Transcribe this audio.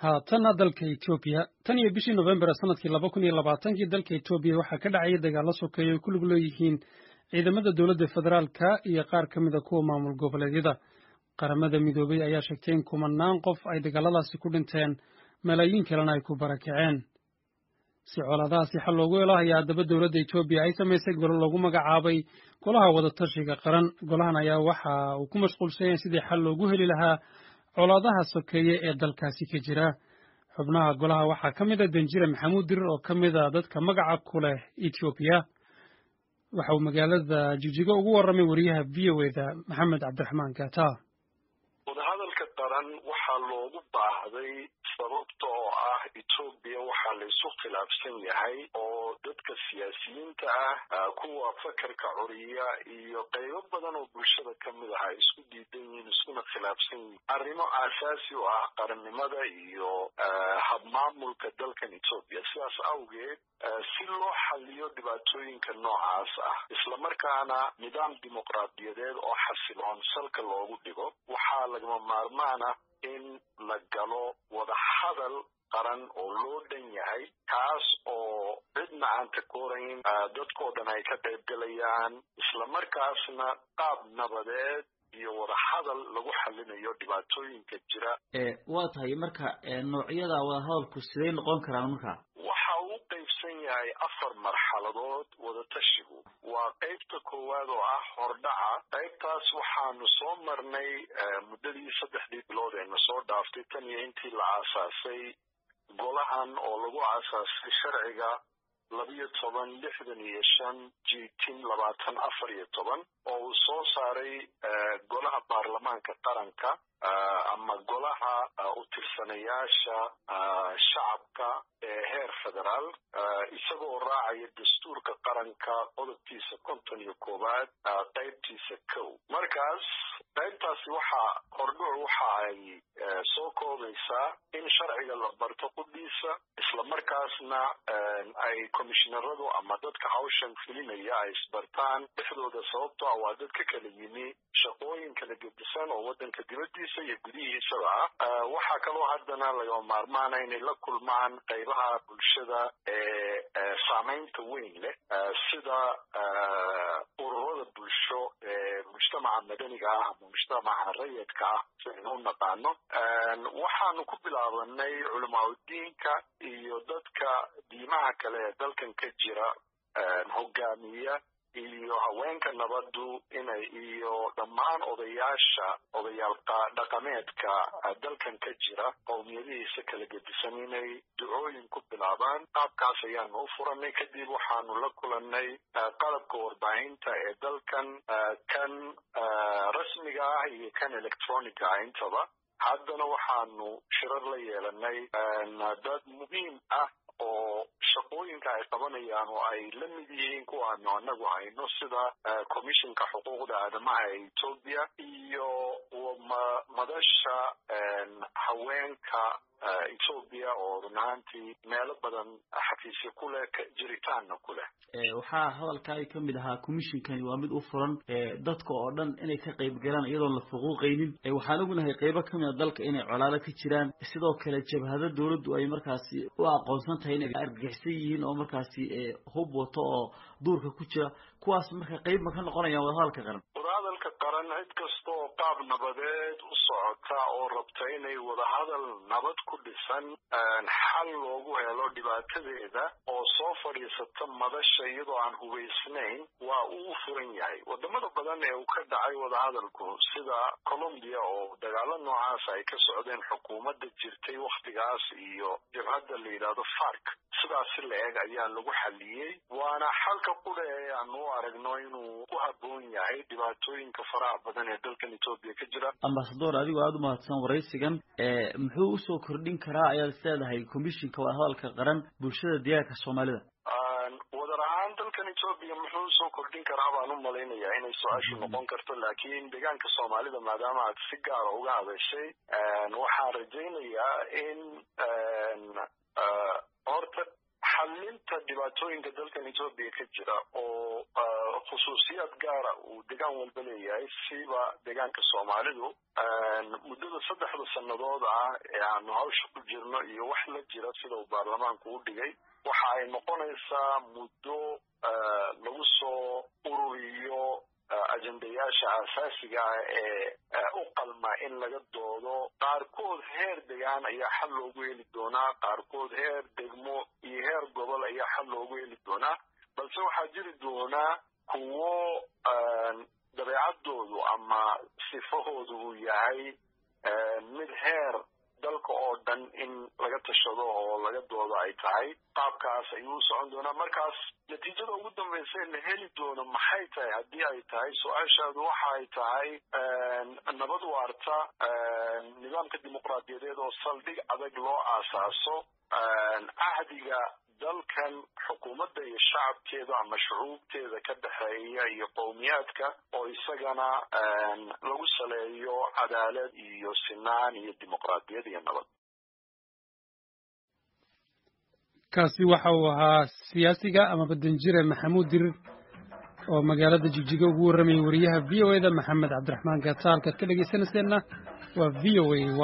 haatana dalka Ethiopia tan iyo bishii November sanadkii 2020 dalka Ethiopia waxaa ka dhacay dagaalo sokeeye oo ku lug leeyihiin ciidamada dowladda federaalka iyo qaar ka mid ah kuwa maamul goboleedyada. Qaramada Midoobay ayaa sheegtay in kumanaan qof ay dagaaladaasi ku dhinteen, malaayiin kalena ay ku barakaceen. Si colaadahaasi xal loogu helo ayaa haddaba dowladda Ethiopia ay samaysay golo loogu magacaabay Golaha Wadatashiga Qaran. Golahan ayaa waxa uu ku mashquulsan yahay sidii xal loogu heli lahaa colaadaha sokeeye ee dalkaasi ka jira. Xubnaha golaha waxaa ka mid ah Danjire Maxamuud Dirir oo ka mid ah dadka magaca ku leh Ethiopia. Waxa uu magaalada Jijjiga ugu warramay wariyaha VOA-da Maxamed Cabdiraxmaan Gata. wadahadalka qaran waxaa loogu baahday sababta oo ah Ethiopia waxaa la isu khilaafsan yahay oo dadka siyaasiyiinta ah kuwa fakarka curiya iyo qaybo badan oo bulshada ka mid ah ay isku diidan yihiin iskuna khilaafsan yihiin arrimo aasaasi u ah qarannimada iyo habmaamulka dalkan Ethiopia. sidaas awgeed si loo xalliyo dhibaatooyinka noocaas ah isla markaana nidaam dimuqraadiyadeed oo xasiloon salka loogu dhigo waxaa lagama maarmaan ah in la galo wadahadal qaran oo loo dhan yahay kaas oo cidna aan takoorayn dadkoo dhan ay ka qaybgalayaan isla markaasna qaab nabadeed iyo wadahadal lagu xallinayo dhibaatooyinka jira. waa tahay marka noocyada wadahadalku sidee noqon karaan marka? waxa uu qaybsan yahay 4 marxaladood wadatashigu. waa qaybta koowaad oo ah hordhaca. qaybtaas waxaanu soo marnay muddadii 3 bilood ee na soo dhaaftay tan iyo intii la aasaasay golahan oo lagu aasaasay sharciga 1265 jiitin 2014 oo uu soo saaray golaha baarlamaanka qaranka ama golaha u tirsanayaasha shacabka ee heer federaal isagoo raacaya dastuurka qaranka qodobkiisa 51 qaybtiisa 1. markaas qaybtaasi waxa ay soo koobaysaa in sharciga la barto qudhiisa isla markaasna ay komishinaradu ama dadka hawshan fulinaya ay isbartaan dhexdooda sababtoo ah waa dadka kala yimi shaqooyin kala gedisan oo waddanka dibaddiisa iyo gudihiisaba ah. waxaa kaloo haddana lagama maarmaana inay la kulmaan qaybaha bulshada ee saamaynta weyn leh sida ururada bulsho ee mujtamaca madaniga ah ama mujtamaca rayidka ah sidaynu u naqaano. waxaanu ku bilaabanay culimaadudiinka iyo dadka diimaha kale ee dalkan ka jira hogaamiya iyo haweenka nabaddu inay iyo dhammaan odayaal dhaqameedka dalkan ka jira qowmiyadihiisa kala gedisan inay ducooyin ku bilaabaan. qaabkaas ayaanu u furanay. kadib waxaanu la kulannay qalabka warbaahinta ee dalkan kan rasmiga ah iyo kan electroniga ah intaba. haddana waxaanu shirar la yeelanay dad muhiim ah oo shaqooyinka ay qabanayaan oo ay la mid yihiin kuwaanu anagu hayno sida komishinka xuquuqda aadamaha ee Ethiopia iyo madasha haweenka Ethiopia oo runaantii meelo badan xafiisyo ku leh jiritaanna ku leh. waxaa hadalka ay ka mid ahaa komishinkani waa mid u furan dadka oo dhan inay ka qayb galaan iyadoon la fuquuqaynin. waxaan ognahay qaybo ka mid ah dalka inay colaado ka jiraan, sidoo kale jabhada dowladdu ay markaasi u aqoonsan tahay inay argagixsan yihiin oo markaasi hub wato oo duurka ku jira. kuwaas marka qayb ma ka noqonayaan wadahadalka qaran? wadahadalka qaran cid kasta oo qaab nabadeed u socota oo rabta inay wadahadal nabad ku dhisan xal loogu helo dhibaatadeeda oo soo fadhiisata madasha iyadoo aan hubaysnayn waa uu furan yahay. wadamada badan ee uu ka dhacay wadahadalku sida Colombia oo dagaalo noocaas ay ka socdeen xukuumadda jirtay wakhtigaas iyo jabhadda la yidhaahdo FARC sidaas la eeg ayaa lagu xalliyey. waana xalka qudha ee aanu aragno inuu ku habboon yahay dhibaatooyinka faraha badan ee dalkan Ethiopia ka jira. Ambassador adigu aad u mahadsan waraysigan. muxuu u soo kordhin karaa ayaad leedahay komishinka wadahadalka qaran bulshada deegaanka Soomaalida? wadar ahaan dalkan Ethiopia muxuu soo kordhin karaa baan u malaynayaa inay su-aashu noqon karto, laakiin deegaanka Soomaalida maadaama aad si gaara uga hadashay waxaan rajaynayaa in horta xallinta dhibaatooyinka dalkan Ethiopia ka jira oo khusuusiyad gaara uu deegaan walba leeyahay siba deegaanka soomaalidu muddada 3 sannadood ee aanu hawsha ku jirno iyo wax la jira sida uu baarlamaanku u dhigay waxa ay noqonaysaa muddo lagu soo ururiyo ajendayaasha asaasiga ee u qalma in laga doodo qaarkood heer deegaan ayaa xal loogu heli doonaa qaarkood heer degmo iyo heer gobol ayaa xal loogu heli doonaa balse waxaa jiri doonaa kuwo dabeecadoodu ama sifahoodu uu yahay mid heer dalka oo dhan in laga tashado oo laga doodo ay tahay qaabkaas ayuu socon doonaa markaas natiijada ugu dambaysa la heli doono maxay tahay haddii ay tahay su-aashaadu waxa ay tahay nabad waarta nidaamka dimuqraadiyadeed oo saldhig adag loo aasaaso ahdiga dalkan xukuumadda iyo shacabkeeda ama shucuubteeda ka dhexeeya iyo qowmiyaadka oo isagana lagu saleeyo cadaalad iyo sinaan iyo dimuqraadiyad iyo nabad kaasi waxa uu ahaa siyaasiga ama badanjire maxamuud dirir oo magaalada Jigjiga ugu warramay wariyaha VOA-da Maxamed Cabdiraxmaan Gaataalka ka dhageysanayna waa VOA